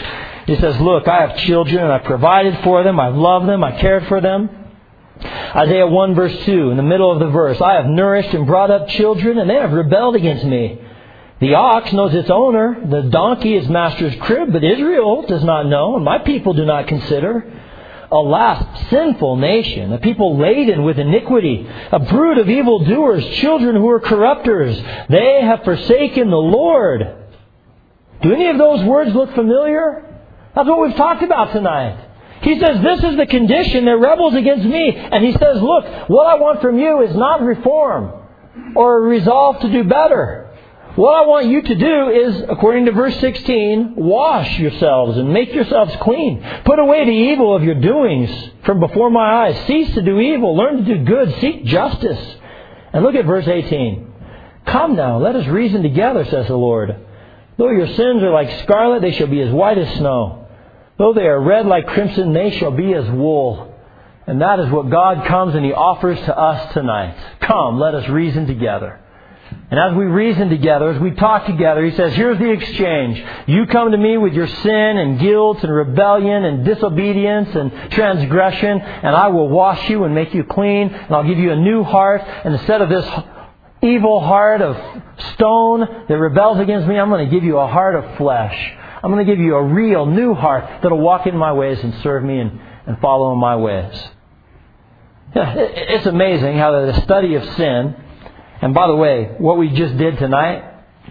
He says, look, I have children and I've provided for them. I've loved them. I cared for them. Isaiah one verse two, in the middle of the verse, I have nourished and brought up children and they have rebelled against me. The ox knows its owner, the donkey its master's crib, but Israel does not know, and my people do not consider. Alas, sinful nation, a people laden with iniquity, a brood of evildoers, children who are corrupters. They have forsaken the Lord. Do any of those words look familiar? That's what we've talked about tonight. He says, this is the condition. They're rebels against me. And he says, look, what I want from you is not reform or a resolve to do better. What I want you to do is, according to verse sixteen, wash yourselves and make yourselves clean. Put away the evil of your doings from before my eyes. Cease to do evil. Learn to do good. Seek justice. And look at verse eighteen. Come now, let us reason together, says the Lord. Though your sins are like scarlet, they shall be as white as snow. Though they are red like crimson, they shall be as wool. And that is what God comes and He offers to us tonight. Come, let us reason together. And as we reason together, as we talk together, He says, here's the exchange. You come to me with your sin and guilt and rebellion and disobedience and transgression, and I will wash you and make you clean, and I'll give you a new heart. And instead of this evil heart of stone that rebels against me, I'm going to give you a heart of flesh. I'm going to give you a real new heart that'll walk in my ways and serve me and, and follow in my ways. Yeah, it, it's amazing how the study of sin, and by the way, what we just did tonight,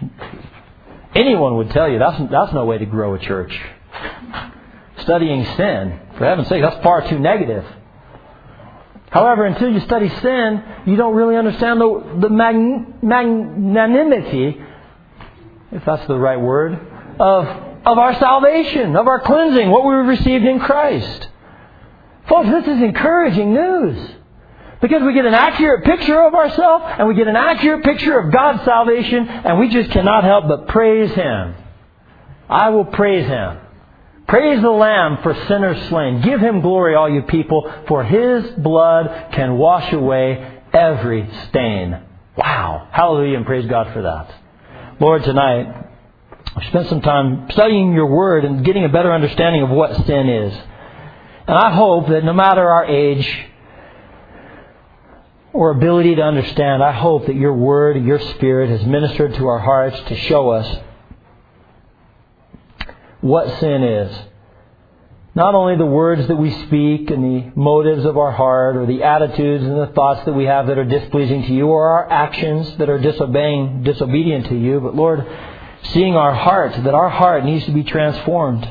anyone would tell you that's, that's no way to grow a church. Studying sin, for heaven's sake, that's far too negative. However, until you study sin, you don't really understand the, the mag, magnanimity, if that's the right word, of of our salvation, of our cleansing, what we received in Christ. Folks, this is encouraging news. Because we get an accurate picture of ourselves, and we get an accurate picture of God's salvation, and we just cannot help but praise Him. I will praise Him. Praise the Lamb for sinners slain. Give Him glory, all you people, for His blood can wash away every stain. Wow. Hallelujah, and praise God for that. Lord, tonight, I've spent some time studying Your Word and getting a better understanding of what sin is. And I hope that no matter our age or ability to understand, I hope that Your Word and Your Spirit has ministered to our hearts to show us what sin is. Not only the words that we speak and the motives of our heart or the attitudes and the thoughts that we have that are displeasing to You or our actions that are disobeying, disobedient to You, but Lord, seeing our heart, that our heart needs to be transformed.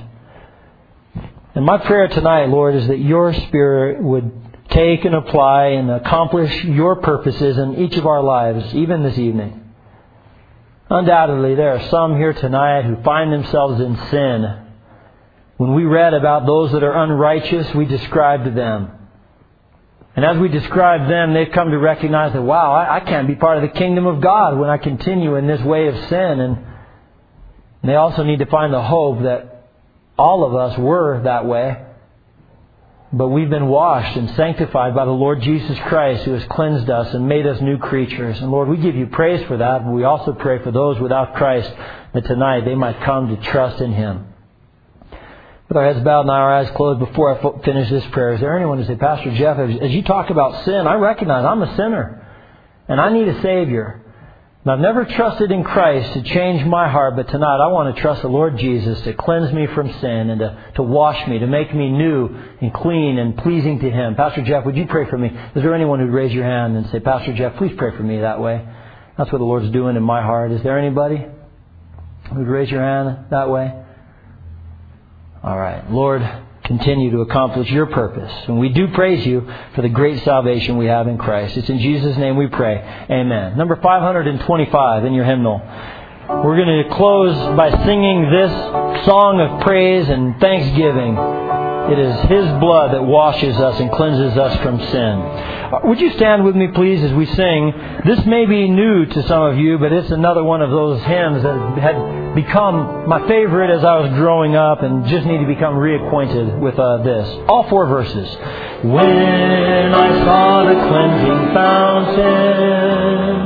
And my prayer tonight, Lord, is that Your Spirit would take and apply and accomplish Your purposes in each of our lives, even this evening. Undoubtedly, there are some here tonight who find themselves in sin. When we read about those that are unrighteous, we described them. And as we describe them, they've come to recognize that, wow, I, I can't be part of the kingdom of God when I continue in this way of sin. And they also need to find the hope that all of us were that way. But we've been washed and sanctified by the Lord Jesus Christ, who has cleansed us and made us new creatures. And Lord, we give You praise for that. But we also pray for those without Christ, that tonight they might come to trust in Him. With our heads bowed and our eyes closed, before I finish this prayer, is there anyone who say, Pastor Jeff, as you talk about sin, I recognize I'm a sinner and I need a Savior. And I've never trusted in Christ to change my heart, but tonight I want to trust the Lord Jesus to cleanse me from sin and to, to wash me, to make me new and clean and pleasing to Him. Pastor Jeff, would you pray for me? Is there anyone who'd raise your hand and say, Pastor Jeff, please pray for me that way? That's what the Lord's doing in my heart. Is there anybody who'd raise your hand that way? All right. Lord, continue to accomplish Your purpose. And we do praise You for the great salvation we have in Christ. It's in Jesus' name we pray. Amen. Number five hundred twenty-five in your hymnal. We're going to close by singing this song of praise and thanksgiving. It is His blood that washes us and cleanses us from sin. Would you stand with me, please, as we sing? This may be new to some of you, but it's another one of those hymns that had become my favorite as I was growing up and just need to become reacquainted with uh, this. All four verses. When I saw the cleansing fountain,